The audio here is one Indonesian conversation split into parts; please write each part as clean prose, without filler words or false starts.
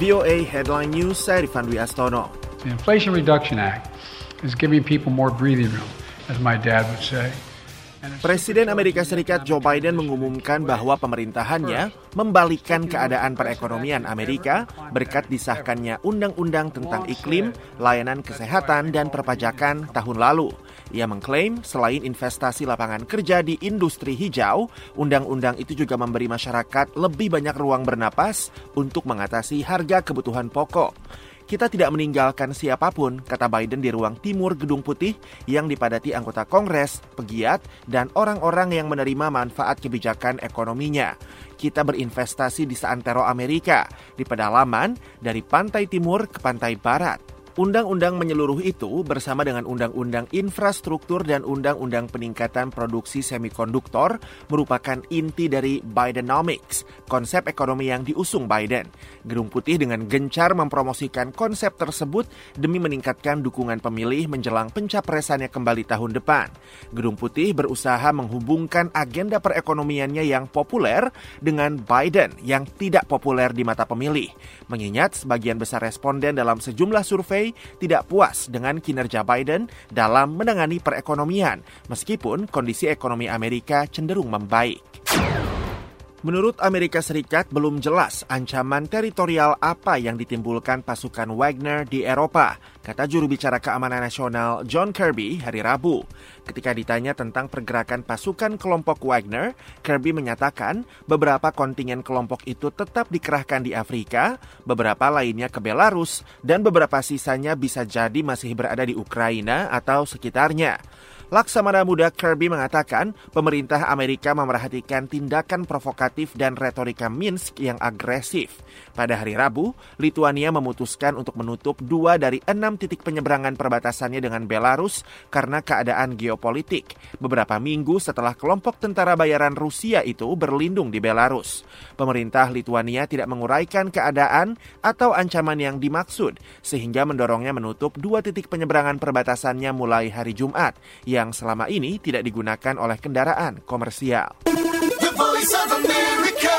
VOA Headline News, saya Rifan Dwi Astono. The Inflation Reduction Act is giving people more breathing room, as my dad would say. Presiden Amerika Serikat Joe Biden mengumumkan bahwa pemerintahannya membalikkan keadaan perekonomian Amerika berkat disahkannya Undang-Undang tentang Iklim, Layanan Kesehatan, dan Perpajakan tahun lalu. Ia mengklaim selain investasi lapangan kerja di industri hijau, undang-undang itu juga memberi masyarakat lebih banyak ruang bernapas untuk mengatasi harga kebutuhan pokok. Kita tidak meninggalkan siapapun, kata Biden di ruang timur Gedung Putih yang dipadati anggota Kongres, pegiat, dan orang-orang yang menerima manfaat kebijakan ekonominya. Kita berinvestasi di seantero Amerika, di pedalaman, dari pantai timur ke pantai barat. Undang-undang menyeluruh itu bersama dengan Undang-Undang Infrastruktur dan Undang-Undang Peningkatan Produksi Semikonduktor merupakan inti dari Bidenomics, konsep ekonomi yang diusung Biden. Gedung Putih dengan gencar mempromosikan konsep tersebut demi meningkatkan dukungan pemilih menjelang pencapresannya kembali tahun depan. Gedung Putih berusaha menghubungkan agenda perekonomiannya yang populer dengan Biden yang tidak populer di mata pemilih. Mengingat sebagian besar responden dalam sejumlah survei tidak puas dengan kinerja Biden dalam menangani perekonomian, meskipun kondisi ekonomi Amerika cenderung membaik. Menurut Amerika Serikat, belum jelas ancaman teritorial apa yang ditimbulkan pasukan Wagner di Eropa, kata juru bicara keamanan nasional John Kirby hari Rabu. Ketika ditanya tentang pergerakan pasukan kelompok Wagner, Kirby menyatakan beberapa kontingen kelompok itu tetap dikerahkan di Afrika, beberapa lainnya ke Belarus, dan beberapa sisanya bisa jadi masih berada di Ukraina atau sekitarnya. Laksamana Muda Kirby mengatakan pemerintah Amerika memerhatikan tindakan provokatif dan retorika Minsk yang agresif. Pada hari Rabu, Lituania memutuskan untuk menutup 2 dari 6 titik penyeberangan perbatasannya dengan Belarus karena keadaan geopolitik, beberapa minggu setelah kelompok tentara bayaran Rusia itu berlindung di Belarus. Pemerintah Lituania tidak menguraikan keadaan atau ancaman yang dimaksud, sehingga mendorongnya menutup 2 titik penyeberangan perbatasannya mulai hari Jumat, yang selama ini tidak digunakan oleh kendaraan komersial. The Voice of America,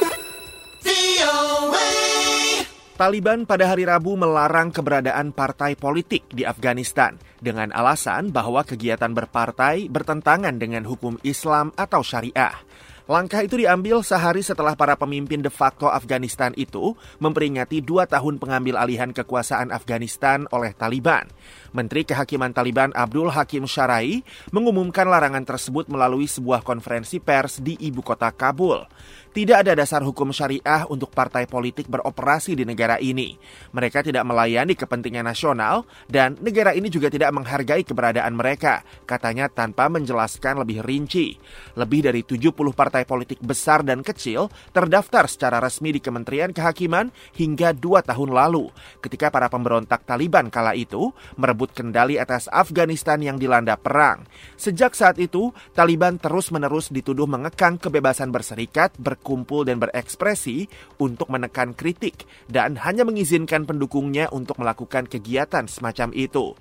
VOA. Taliban pada hari Rabu melarang keberadaan partai politik di Afghanistan dengan alasan bahwa kegiatan berpartai bertentangan dengan hukum Islam atau syariah. Langkah itu diambil sehari setelah para pemimpin de facto Afghanistan itu memperingati 2 tahun pengambil alihan kekuasaan Afghanistan oleh Taliban. Menteri Kehakiman Taliban Abdul Hakim Syara'i mengumumkan larangan tersebut melalui sebuah konferensi pers di ibu kota Kabul. Tidak ada dasar hukum syariah untuk partai politik beroperasi di negara ini. Mereka tidak melayani kepentingan nasional dan negara ini juga tidak menghargai keberadaan mereka, katanya tanpa menjelaskan lebih rinci. Lebih dari 70 partai politik besar dan kecil terdaftar secara resmi di Kementerian Kehakiman hingga 2 tahun lalu, ketika para pemberontak Taliban kala itu merebut kendali atas Afghanistan yang dilanda perang. Sejak saat itu, Taliban terus-menerus dituduh mengekang kebebasan berserikat, berkumpul dan berekspresi untuk menekan kritik dan hanya mengizinkan pendukungnya untuk melakukan kegiatan semacam itu.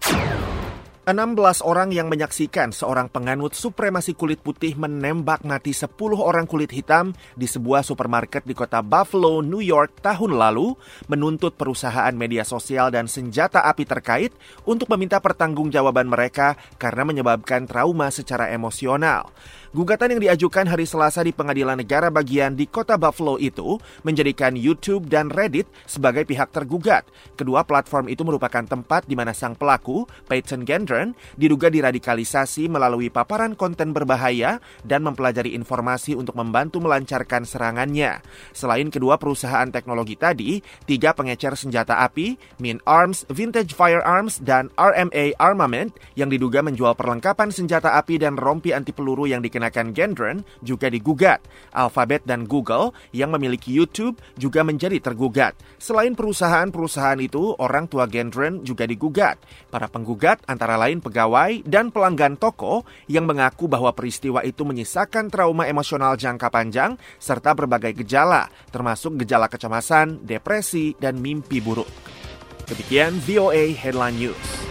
16 orang yang menyaksikan seorang penganut supremasi kulit putih menembak mati 10 orang kulit hitam di sebuah supermarket di kota Buffalo, New York tahun lalu menuntut perusahaan media sosial dan senjata api terkait untuk meminta pertanggungjawaban mereka karena menyebabkan trauma secara emosional. Gugatan yang diajukan hari Selasa di Pengadilan Negara Bagian di kota Buffalo itu menjadikan YouTube dan Reddit sebagai pihak tergugat. Kedua platform itu merupakan tempat di mana sang pelaku, Peyton Gendron, diduga diradikalisasi melalui paparan konten berbahaya dan mempelajari informasi untuk membantu melancarkan serangannya. Selain kedua perusahaan teknologi tadi, 3 pengecer senjata api, Min Arms, Vintage Firearms, dan RMA Armament yang diduga menjual perlengkapan senjata api dan rompi anti peluru yang dikenakan Gendron juga digugat. Alphabet dan Google yang memiliki YouTube juga menjadi tergugat. Selain perusahaan-perusahaan itu, orang tua Gendron juga digugat. Para penggugat antara lain pegawai dan pelanggan toko yang mengaku bahwa peristiwa itu menyisakan trauma emosional jangka panjang serta berbagai gejala, termasuk gejala kecemasan, depresi, dan mimpi buruk. Demikian VOA Headline News.